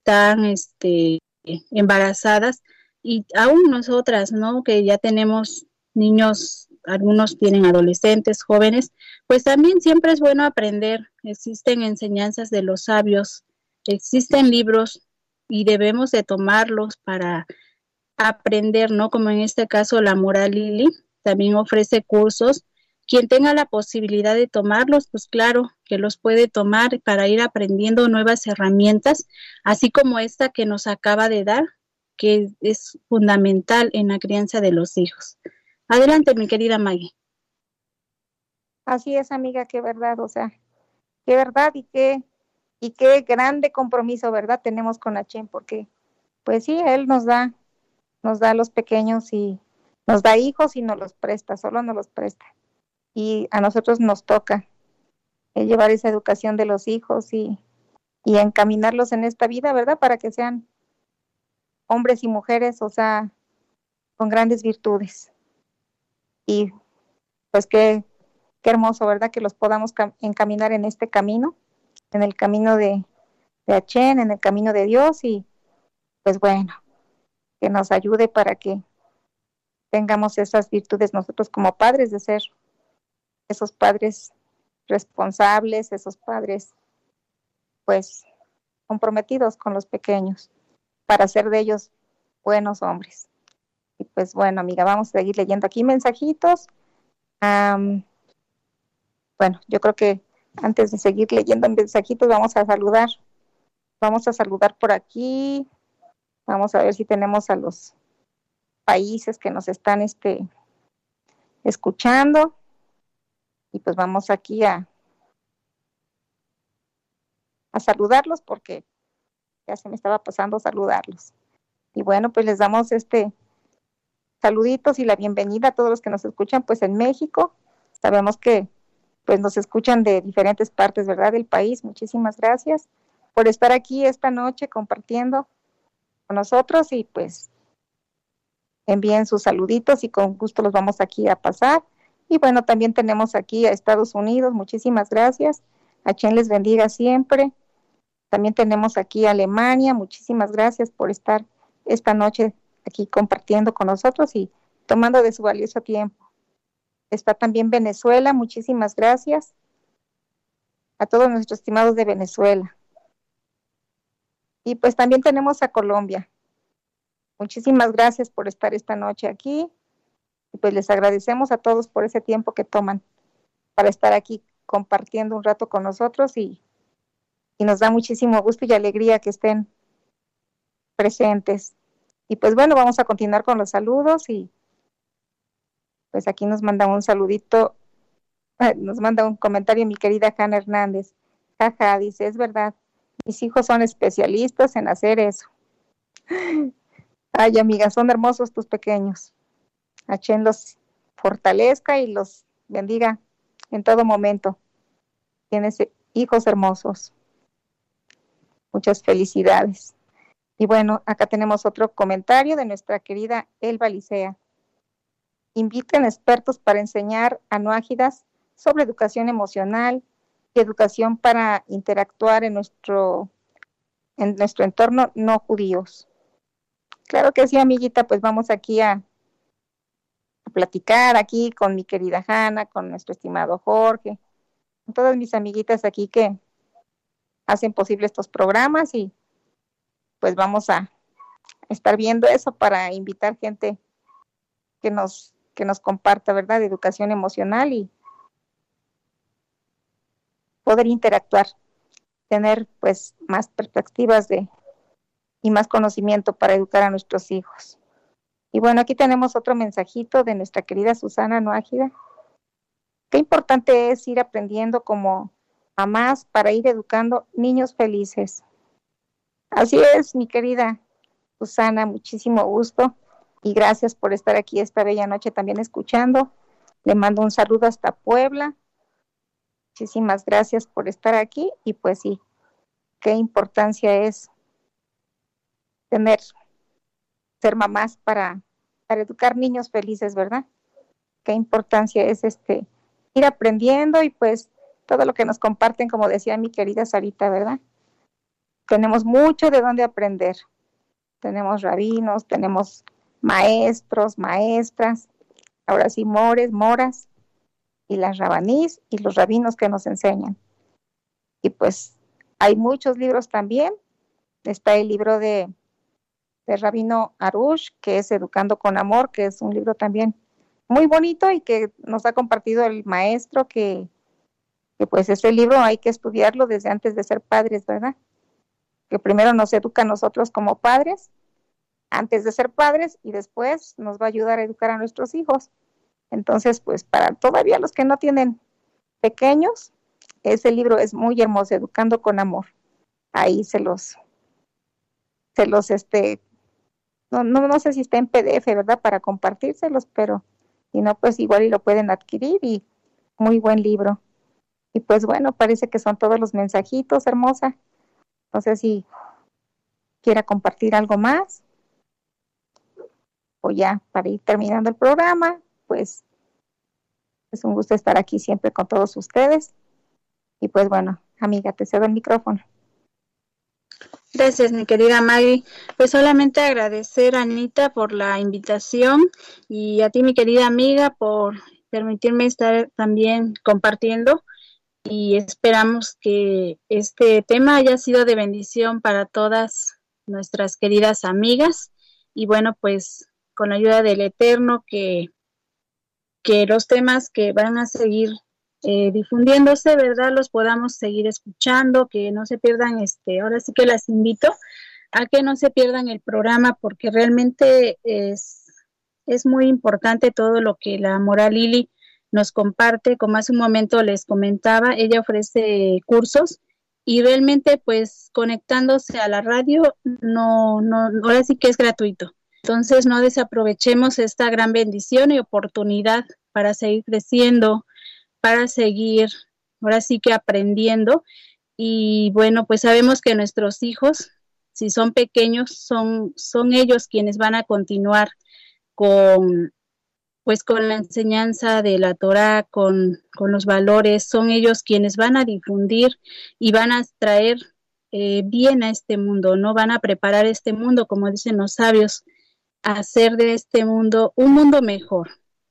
están este, embarazadas, y aún nosotras, ¿no? Que ya tenemos niños, algunos tienen adolescentes, jóvenes, pues también siempre es bueno aprender. Existen enseñanzas de los sabios, existen libros y debemos de tomarlos para aprender, ¿no? Como en este caso la Moral Lili también ofrece cursos. Quien tenga la posibilidad de tomarlos, pues claro que los puede tomar para ir aprendiendo nuevas herramientas, así como esta que nos acaba de dar, que es fundamental en la crianza de los hijos. Adelante, mi querida Maggie. Así es, amiga, qué verdad, o sea, qué verdad y qué, y qué grande compromiso, ¿verdad? Tenemos con Hashem, porque pues sí, Él nos da, nos da a los pequeños y nos da hijos y nos los presta, solo nos los presta. Y a nosotros nos toca eh, llevar esa educación de los hijos y, y encaminarlos en esta vida, ¿verdad? Para que sean hombres y mujeres, o sea, con grandes virtudes. Y pues qué, qué hermoso, ¿verdad? Que los podamos cam- encaminar en este camino, en el camino de, de Hashem, en el camino de Dios, y pues bueno, que nos ayude para que tengamos esas virtudes nosotros como padres, de ser esos padres responsables, esos padres pues comprometidos con los pequeños, para hacer de ellos buenos hombres. Y pues bueno, amiga, vamos a seguir leyendo aquí mensajitos. Um, bueno, yo creo que antes de seguir leyendo mensajitos, vamos a saludar. Vamos a saludar por aquí. Vamos a ver si tenemos a los países que nos están este, escuchando. Y pues vamos aquí a, a saludarlos porque ya se me estaba pasando saludarlos. Y bueno, pues les damos este saluditos y la bienvenida a todos los que nos escuchan pues en México. Sabemos que pues nos escuchan de diferentes partes, ¿verdad?, del país. Muchísimas gracias por estar aquí esta noche compartiendo con nosotros y pues envíen sus saluditos y con gusto los vamos aquí a pasar. Y bueno, también tenemos aquí a Estados Unidos, muchísimas gracias. A quien les bendiga siempre. También tenemos aquí a Alemania, muchísimas gracias por estar esta noche aquí compartiendo con nosotros y tomando de su valioso tiempo. Está también Venezuela, muchísimas gracias a todos nuestros estimados de Venezuela. Y pues también tenemos a Colombia. Muchísimas gracias por estar esta noche aquí. Y pues les agradecemos a todos por ese tiempo que toman para estar aquí compartiendo un rato con nosotros y, y nos da muchísimo gusto y alegría que estén presentes. Y pues bueno, vamos a continuar con los saludos y pues aquí nos manda un saludito, eh, nos manda un comentario mi querida Hanna Hernández. Jaja, dice, es verdad, mis hijos son especialistas en hacer eso. Ay, amiga, son hermosos tus pequeños. Hashem los fortalezca y los bendiga en todo momento. Tienes hijos hermosos. Muchas felicidades. Y bueno, acá tenemos otro comentario de nuestra querida Elba Licea. Inviten expertos para enseñar a noágidas sobre educación emocional y educación para interactuar en nuestro, en nuestro entorno no judíos. Claro que sí, amiguita, pues vamos aquí a, a platicar aquí con mi querida Hanna, con nuestro estimado Jorge, con todas mis amiguitas aquí que hacen posible estos programas y pues vamos a estar viendo eso para invitar gente que nos, que nos comparta, ¿verdad?, de educación emocional y poder interactuar, tener pues más perspectivas de y más conocimiento para educar a nuestros hijos. Y bueno, aquí tenemos otro mensajito de nuestra querida Susana Noágida. Qué importante es ir aprendiendo como mamás para ir educando niños felices. Así es, mi querida Susana, muchísimo gusto y gracias por estar aquí esta bella noche también escuchando. Le mando un saludo hasta Puebla. Muchísimas gracias por estar aquí y pues sí, qué importancia es tener, ser mamás para, para educar niños felices, ¿verdad? Qué importancia es este ir aprendiendo y pues todo lo que nos comparten, como decía mi querida Sarita, ¿verdad? tenemos mucho de dónde aprender. Tenemos rabinos, tenemos maestros, maestras, ahora sí mores, moras, y las rabanís y los rabinos que nos enseñan. Y pues hay muchos libros también. Está el libro de, de Rabino Arush, que es Educando con Amor, que es un libro también muy bonito y que nos ha compartido el maestro, que, que pues ese libro hay que estudiarlo desde antes de ser padres, ¿verdad? Que primero nos educa a nosotros como padres, antes de ser padres, y después nos va a ayudar a educar a nuestros hijos. Entonces, pues para todavía los que no tienen pequeños, ese libro es muy hermoso, Educando con Amor. Ahí se los, se los, este, no, no, no sé si está en P D F, ¿verdad? Para compartírselos, pero si no, pues igual y lo pueden adquirir, y muy buen libro. Y pues bueno, parece que son todos los mensajitos, hermosa. No sé si quiera compartir algo más. O ya, para ir terminando el programa, pues es un gusto estar aquí siempre con todos ustedes. Y pues bueno, amiga, te cedo el micrófono. Gracias, mi querida Maggie. Pues solamente agradecer a Anita por la invitación y a ti, mi querida amiga, por permitirme estar también compartiendo, y esperamos que este tema haya sido de bendición para todas nuestras queridas amigas, y bueno, pues con la ayuda del Eterno, que, que los temas que van a seguir Eh, difundiéndose, ¿verdad?, los podamos seguir escuchando, que no se pierdan, este, ahora sí que las invito a que no se pierdan el programa, porque realmente es, es muy importante todo lo que la Mora Lili nos comparte. Como hace un momento les comentaba, ella ofrece cursos, y realmente pues conectándose a la radio, no, no, ahora sí que es gratuito. Entonces no desaprovechemos esta gran bendición y oportunidad para seguir creciendo, para seguir, ahora sí que aprendiendo. Y bueno, pues sabemos que nuestros hijos, si son pequeños, son, son ellos quienes van a continuar con, pues con la enseñanza de la Torá, con, con los valores, son ellos quienes van a difundir y van a traer eh, bien a este mundo, ¿no? Van a preparar este mundo, como dicen los sabios, a hacer de este mundo un mundo mejor,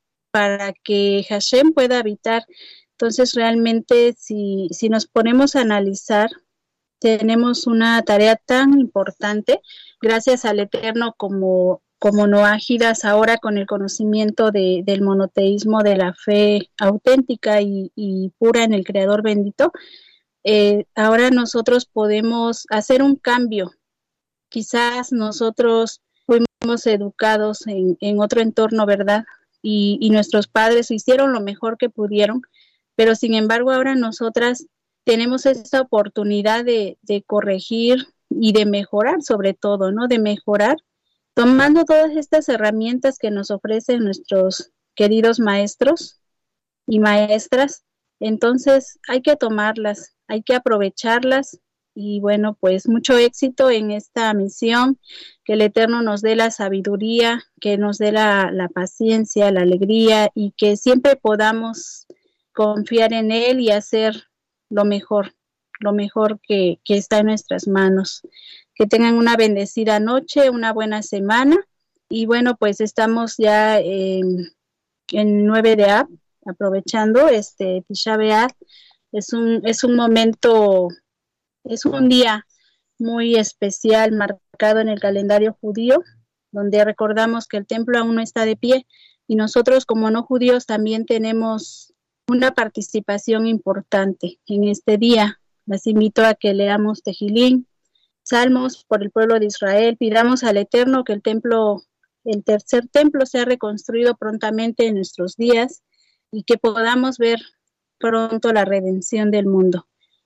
para que Hashem pueda habitar. Entonces realmente si, si nos ponemos a analizar, tenemos una tarea tan importante, gracias al Eterno, como, como noágidas ahora con el conocimiento de, del monoteísmo, de la fe auténtica y, y pura en el Creador bendito. Eh, ahora nosotros podemos hacer un cambio. Quizás nosotros fuimos educados en, en otro entorno, ¿verdad? Y, y nuestros padres hicieron lo mejor que pudieron, pero sin embargo ahora nosotras tenemos esta oportunidad de, de corregir y de mejorar, sobre todo, ¿no? De mejorar, tomando todas estas herramientas que nos ofrecen nuestros queridos maestros y maestras. Entonces hay que tomarlas, hay que aprovecharlas. Y bueno, pues mucho éxito en esta misión, que el Eterno nos dé la sabiduría, que nos dé la, la paciencia, la alegría, y que siempre podamos confiar en Él y hacer lo mejor, lo mejor que, que está en nuestras manos. Que tengan una bendecida noche, una buena semana, y bueno, pues estamos ya en, en nueve de Av, aprovechando este Tisha B'Av. Es un, es un momento... Es un día muy especial, marcado en el calendario judío, donde recordamos que el templo aún no está de pie, y nosotros como no judíos también tenemos una participación importante en este día. Les invito a que leamos Tejilín, salmos por el pueblo de Israel, pidamos al Eterno que el templo, el tercer templo sea reconstruido prontamente en nuestros días, y que podamos ver pronto la redención del mundo.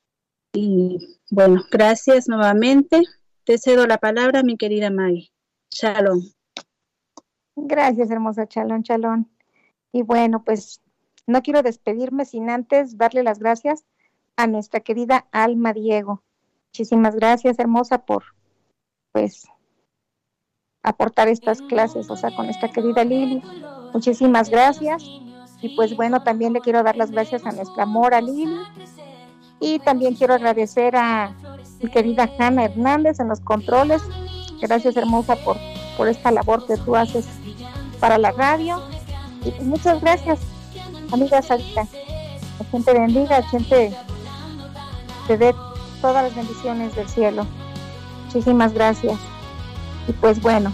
Y bueno, gracias nuevamente. Te cedo la palabra, mi querida Maggie. Shalom. Gracias, hermosa. Shalom, shalom. Y bueno, pues no quiero despedirme sin antes darle las gracias a nuestra querida Alma Diego. Muchísimas gracias, hermosa, por pues aportar estas clases, o sea, con nuestra querida Lili. Muchísimas gracias. Y pues bueno, también le quiero dar las gracias a nuestra Mora Lili. Y también quiero agradecer a mi querida Hanna Hernández en los controles. Gracias, hermosa, por, por esta labor que tú haces para la radio. Y pues muchas gracias, amiga Sarita. La gente bendiga, la gente te dé todas las bendiciones del cielo. Muchísimas gracias. Y pues bueno,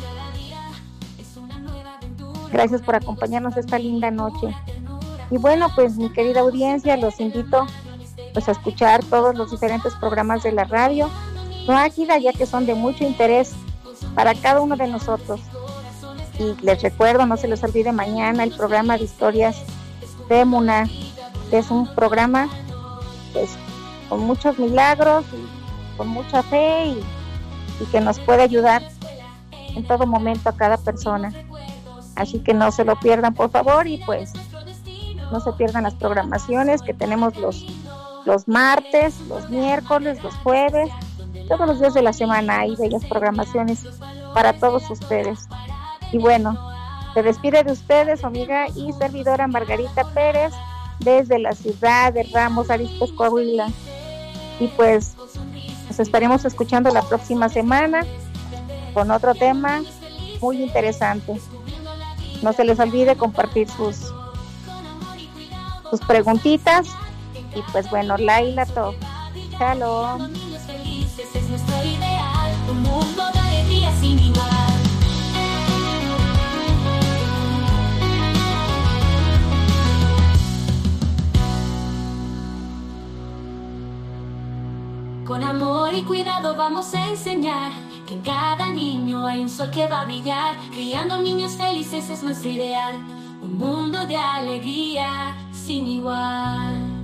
gracias por acompañarnos esta linda noche. Y bueno, pues mi querida audiencia, los invito pues a escuchar todos los diferentes programas de la radio No Águila, ya que son de mucho interés para cada uno de nosotros. Y les recuerdo, no se les olvide mañana el programa de historias de Muna, que es un programa pues con muchos milagros y con mucha fe y, y que nos puede ayudar en todo momento a cada persona. Así que no se lo pierdan, por favor, y pues no se pierdan las programaciones que tenemos los, los martes, los miércoles, los jueves, todos los días de la semana hay bellas programaciones para todos ustedes. Y bueno, se despide de ustedes, amiga y servidora Margarita Pérez, desde la ciudad de Ramos Arizpe, Coahuila. Y pues nos estaremos escuchando la próxima semana con otro tema muy interesante. No se les olvide compartir sus sus preguntitas y pues bueno, Laila Top. Shalom. Es nuestro ideal, un mundo de alegría sin igual. Con amor y cuidado vamos a enseñar que en cada niño hay un sol que va a brillar. Criando niños felices es nuestro ideal, un mundo de alegría sin igual.